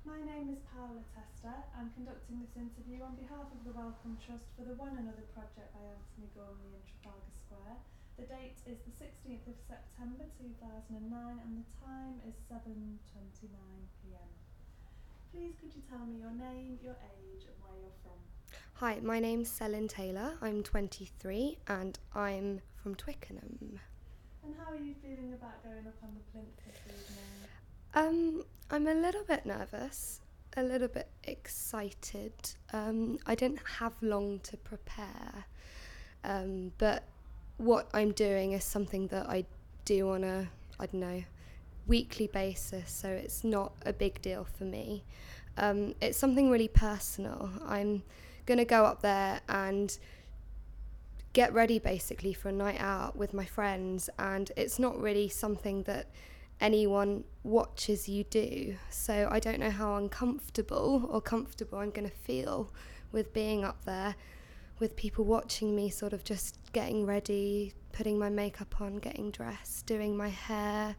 My name is Paola Testa. I'm conducting this interview on behalf of the Wellcome Trust for the One Another project by Anthony Gormley in Trafalgar Square. The date is the 16th of September 2009 and the time is 7:29 p.m. Please could you tell me your name, your age and where you're from? Hi, my name's Selin Taylor. I'm 23 and I'm from Twickenham. And how are you feeling about going up on the plinth this evening? I'm a little bit nervous, a little bit excited. I didn't have long to prepare, but what I'm doing is something that I do on a, weekly basis, so it's not a big deal for me. It's something really personal. I'm going to go up there and get ready basically for a night out with my friends, and it's not really something that anyone watches you do, so I don't know how uncomfortable or comfortable I'm going to feel with being up there with people watching me, sort of just getting ready, putting my makeup on, getting dressed, doing my hair.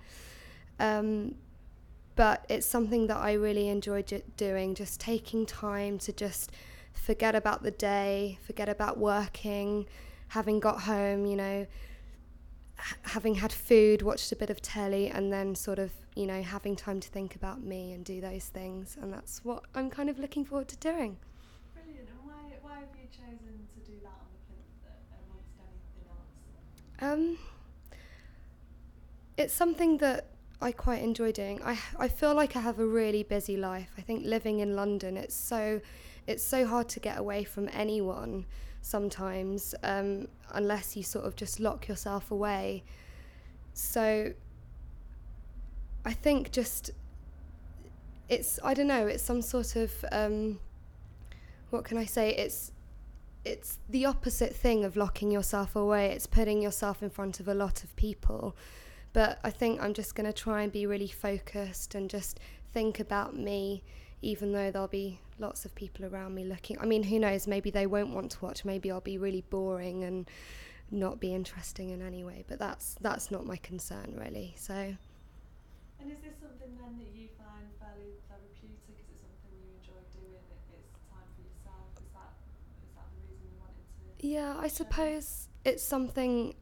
But it's something that I really enjoy doing, just taking time to just forget about the day, forget about working, having got home, having had food, watched a bit of telly, and then sort of, having time to think about me and do those things. And that's what I'm kind of looking forward to doing. Brilliant. And why have you chosen to do that on the plinth amongst anything else? Um, it's something that I quite enjoy doing. I feel like I have a really busy life. I think living in London, it's so hard to get away from anyone sometimes, unless you sort of just lock yourself away. So I think just I don't know, it's some sort of, what can I say? It's the opposite thing of locking yourself away. It's putting yourself in front of a lot of people. But I think I'm just going to try and be really focused and just think about me, even though there'll be lots of people around me looking. I mean, who knows? Maybe they won't want to watch. Maybe I'll be really boring and not be interesting in any way. But that's not my concern, really. So. And is this something then that you find fairly therapeutic? Is it something you enjoy doing? It's time for yourself. Is that the reason you wanted to? Yeah, I suppose it's something.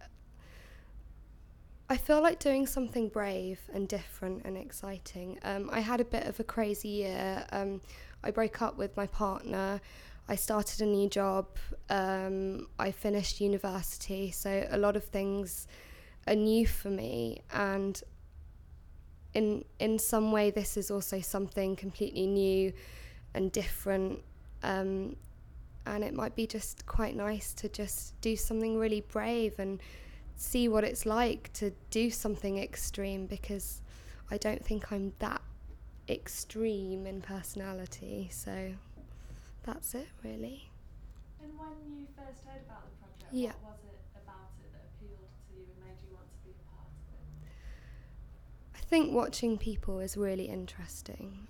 I feel like doing something brave and different and exciting. I had a bit of a crazy year. I broke up with my partner. I started a new job. I finished university. So a lot of things are new for me. And in some way, this is also something completely new and different. And it might be just quite nice to just do something really brave and see what it's like to do something extreme, because I don't think I'm that extreme in personality. So that's it, really. And when you first heard about the project, Yeah. what was it about it that appealed to you and made you want to be a part of it? I think watching people is really interesting.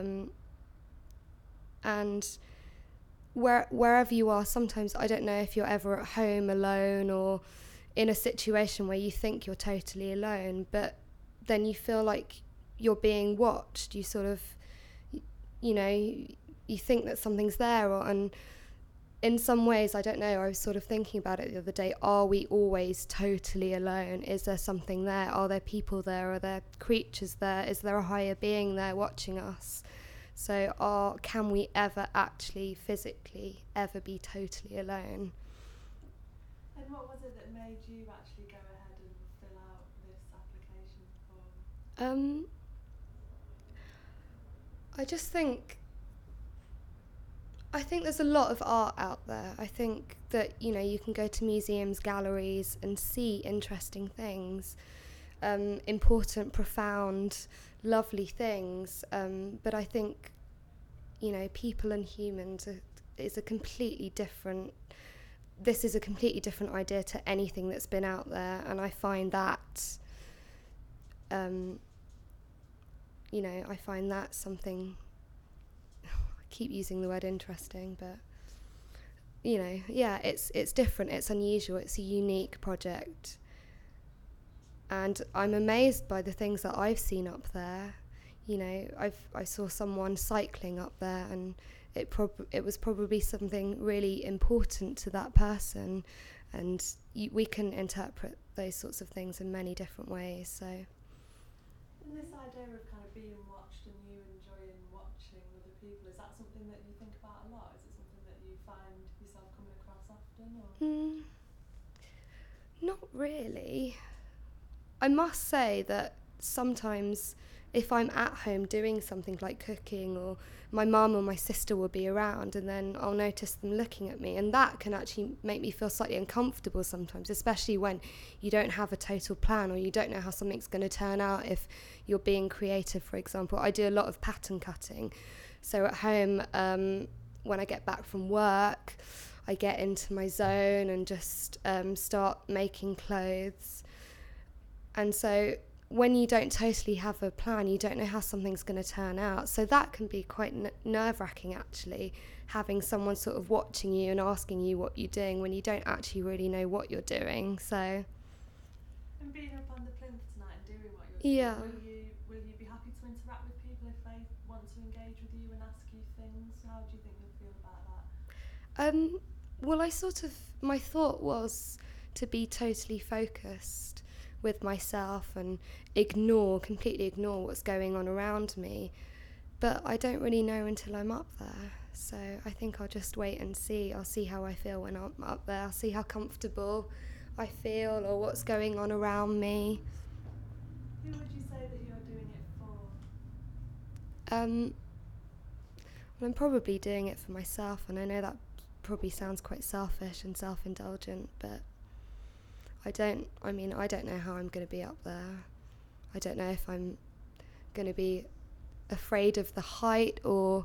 And wherever you are, sometimes I don't know if you're ever at home alone or in a situation where you think you're totally alone, but then you feel like you're being watched. You sort of, you think that something's there, and in some ways, I don't know, I was sort of thinking about it the other day. Are we always totally alone? Is there something there? Are there people there? Are there creatures there? Is there a higher being there watching us? So can we ever actually physically ever be totally alone? And what was it that made you actually go ahead and fill out this application form? I just think there's a lot of art out there. I think that, you can go to museums, galleries and see interesting things, important, profound, lovely things. But I think, people and humans is a completely different idea to anything that's been out there. And I find that, something, I keep using the word interesting, but it's different, it's unusual, it's a unique project, and I'm amazed by the things that I've seen up there. I saw someone cycling up there, and it was probably something really important to that person, and we can interpret those sorts of things in many different ways. So, and this idea of kind of being watched and you enjoying watching other people, is that something that you think about a lot? Is it something that you find yourself coming across often? Or? Not really. I must say that sometimes if I'm at home doing something like cooking, or my mum or my sister will be around, and then I'll notice them looking at me, and that can actually make me feel slightly uncomfortable sometimes, especially when you don't have a total plan or you don't know how something's going to turn out. If you're being creative, for example, I do a lot of pattern cutting. So at home, when I get back from work, I get into my zone and just start making clothes. And so when you don't totally have a plan, you don't know how something's going to turn out. So that can be quite nerve-wracking, actually, having someone sort of watching you and asking you what you're doing when you don't actually really know what you're doing. So. And being up on the plinth tonight and doing what you're doing, yeah. Will you be happy to interact with people if they want to engage with you and ask you things? How do you think you'll feel about that? Well, my thought was to be totally focused with myself and completely ignore what's going on around me. But I don't really know until I'm up there. So I think I'll just wait and see. I'll see how I feel when I'm up there. I'll see how comfortable I feel or what's going on around me. Who would you say that you're doing it for? Well, I'm probably doing it for myself, and I know that probably sounds quite selfish and self-indulgent, but I don't know how I'm going to be up there. I don't know if I'm going to be afraid of the height, or,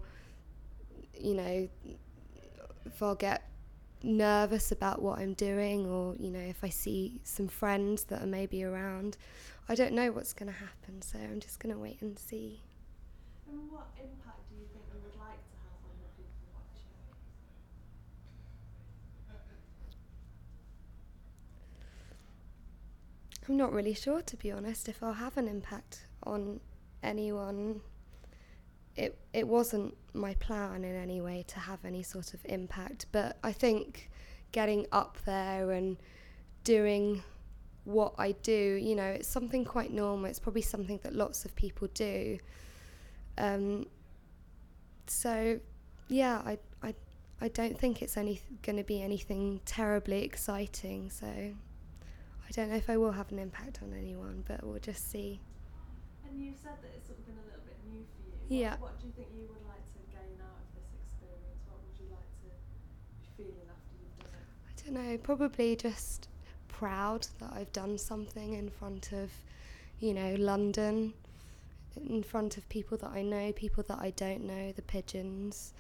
if I'll get nervous about what I'm doing, or, if I see some friends that are maybe around. I don't know what's going to happen, so I'm just going to wait and see. And what impact do you think you would like to have on the people watching? I'm not really sure, to be honest, if I'll have an impact on anyone. It wasn't my plan in any way to have any sort of impact, but I think getting up there and doing what I do, it's something quite normal. It's probably something that lots of people do. So, yeah, I don't think it's going to be anything terribly exciting, so I don't know if I will have an impact on anyone, but we'll just see. And you've said that it's something a little bit new for you. Yeah. What do you think you would like to gain out of this experience? What would you like to be feeling after you've done it? I don't know, probably just proud that I've done something in front of, London, in front of people that I know, people that I don't know, the pigeons.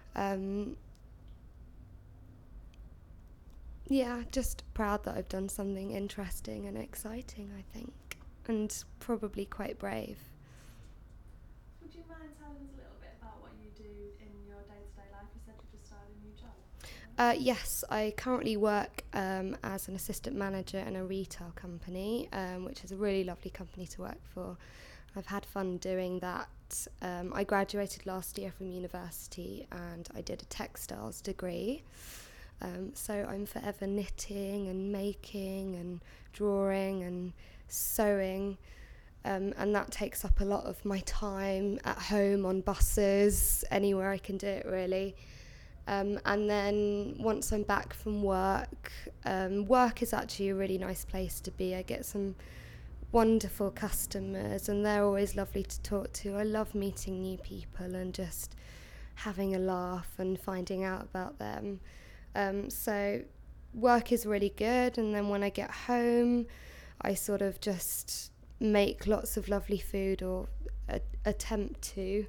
Yeah, just proud that I've done something interesting and exciting, I think, and probably quite brave. Would you mind telling us a little bit about what you do in your day-to-day life? You said you just started a new job. Yes, I currently work as an assistant manager in a retail company, which is a really lovely company to work for. I've had fun doing that. I graduated last year from university and I did a textiles degree. So I'm forever knitting and making and drawing and sewing, and that takes up a lot of my time at home, on buses, anywhere I can do it, really. And then once I'm back from work, work is actually a really nice place to be. I get some wonderful customers and they're always lovely to talk to. I love meeting new people and just having a laugh and finding out about them. So work is really good, and then when I get home I sort of just make lots of lovely food, or attempt to,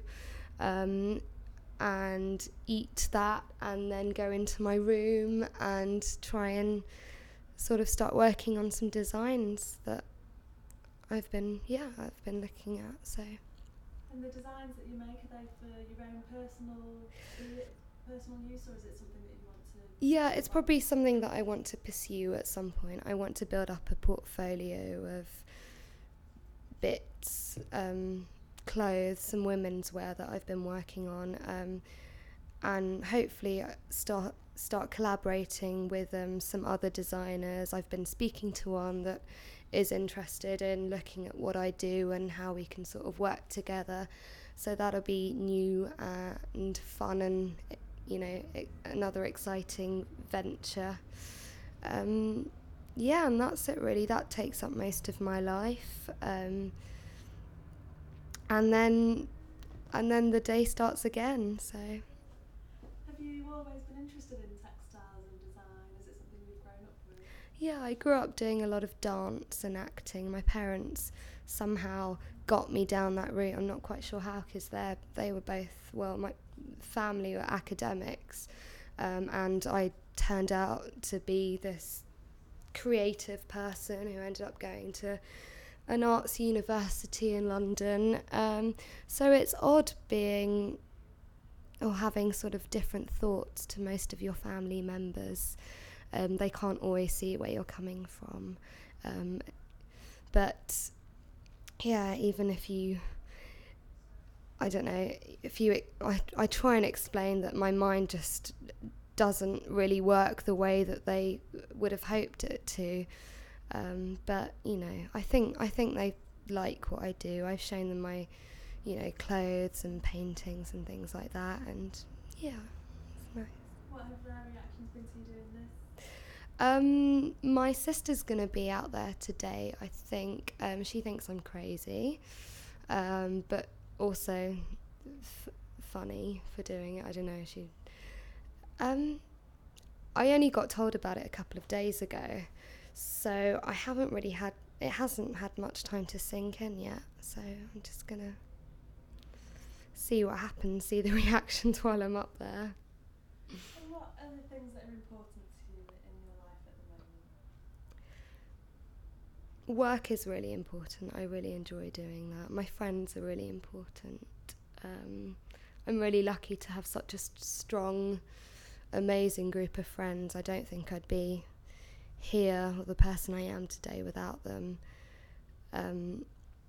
and eat that, and then go into my room and try and sort of start working on some designs that I've been looking at. So. And the designs that you make, are they for your own personal use, or is it something that you want to? Yeah, it's probably something that I want to pursue at some point. I want to build up a portfolio of bits, clothes, some women's wear that I've been working on, and hopefully start collaborating with some other designers. I've been speaking to one that is interested in looking at what I do and how we can sort of work together. So that'll be new and fun, and another exciting venture. And that's it really. That takes up most of my life. And then the day starts again. So. Have you always been interested in textiles and design? Is it something you've grown up with? Yeah, I grew up doing a lot of dance and acting. My parents somehow got me down that route. I'm not quite sure how, because they were both, my family were academics, and I turned out to be this creative person who ended up going to an arts university in London. So it's odd having sort of different thoughts to most of your family members. They can't always see where you're coming from. But yeah, even if you, I don't know, I try and explain that my mind just doesn't really work the way that they would have hoped it to. But I think they like what I do. I've shown them my clothes and paintings and things like that, and yeah, it's nice. What have their reactions been to you doing this? My sister's gonna be out there today, I think. She thinks I'm crazy, but also funny for doing it. I don't know, I only got told about it a couple of days ago, so I haven't really it hasn't had much time to sink in yet, so I'm just gonna see what happens, see the reactions while I'm up there. And what are the things that are important to you in your life at the moment? Work is really important. I really enjoy doing that. My friends are really important. I'm really lucky to have such a strong, amazing group of friends. I don't think I'd be here or the person I am today without them. And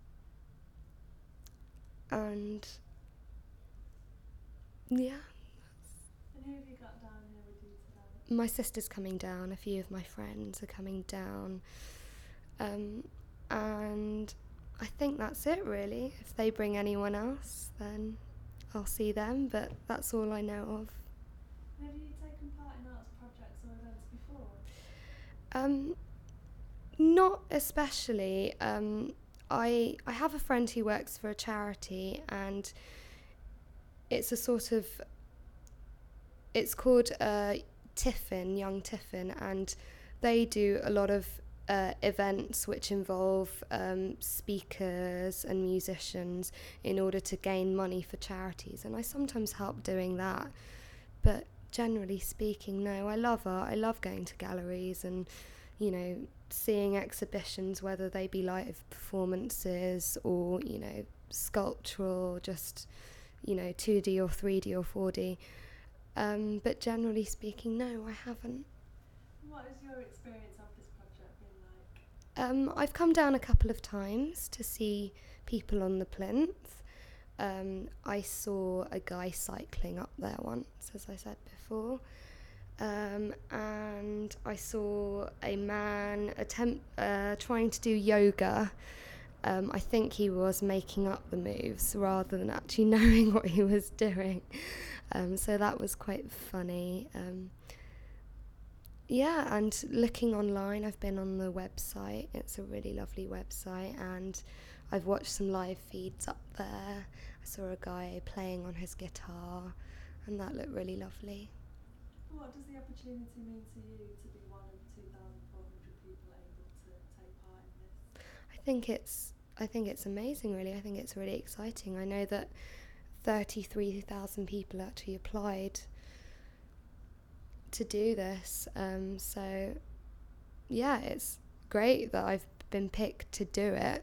yeah. And who have you got down here with you today? My sister's coming down, a few of my friends are coming down, and I think that's it really. If they bring anyone else, then I'll see them, but that's all I know of. Have you taken part in arts projects or events before? Not especially. I have a friend who works for a charity, and it's it's called Tiffin, Young Tiffin, and they do a lot of events which involve speakers and musicians in order to gain money for charities, and I sometimes help doing that, but generally speaking, no. I love art. I love going to galleries and seeing exhibitions, whether they be live performances or sculptural, just 2D or 3D or 4D, but generally speaking, no, I haven't. What has your experience of this project been like? I've come down a couple of times to see people on the plinth. I saw a guy cycling up there once, as I said before, and I saw a man trying to do yoga. I think he was making up the moves rather than actually knowing what he was doing. So that was quite funny. And looking online, I've been on the website. It's a really lovely website, and I've watched some live feeds up there. I saw a guy playing on his guitar, and that looked really lovely. What does the opportunity mean to you to be one of 2,400 people able to take part in this? I think it's amazing, really. I think it's really exciting. I know that 33,000 people actually applied to do this. So yeah, it's great that I've been picked to do it.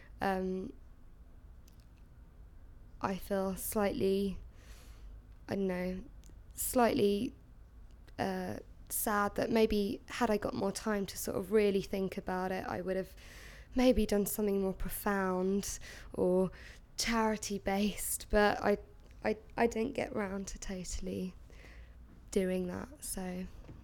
I feel slightly sad that maybe had I got more time to sort of really think about it, I would have maybe done something more profound or charity based, but I didn't get round to totally doing that. So. And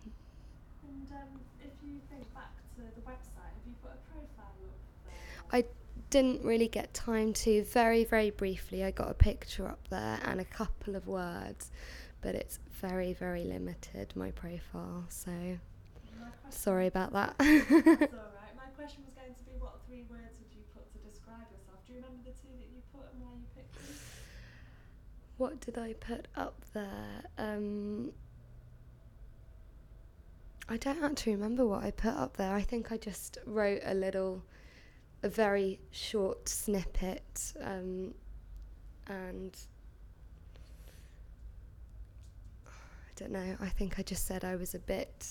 if you think back to the website, have you put a profile up there? I didn't really get time to. Very, very briefly, I got a picture up there and a couple of words, but it's very, very limited, my profile, so sorry about that. That's alright. My question was going to be, what 3 words would you put to describe yourself? Do you remember the 2 that you put and why you picked them? What did I put up there? I don't actually remember what I put up there. I think I just wrote a very short snippet, and I don't know. I think I just said I was a bit.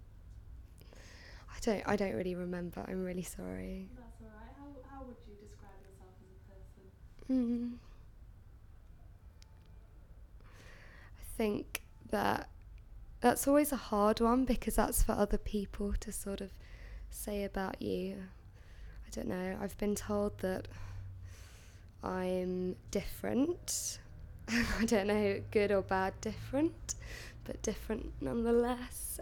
I don't really remember. I'm really sorry. That's alright. How would you describe yourself as a person? I think that's always a hard one because that's for other people to sort of say about you. I don't know. I've been told that I'm different. I don't know, good or bad different, but different nonetheless.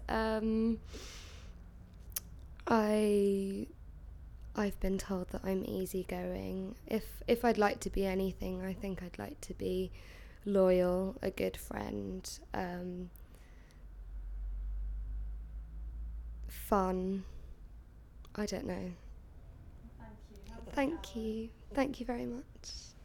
I've been told that I'm easygoing. If I'd like to be anything, I think I'd like to be loyal, a good friend, fun. I don't know. Thank you. Thank you. Thank you very much.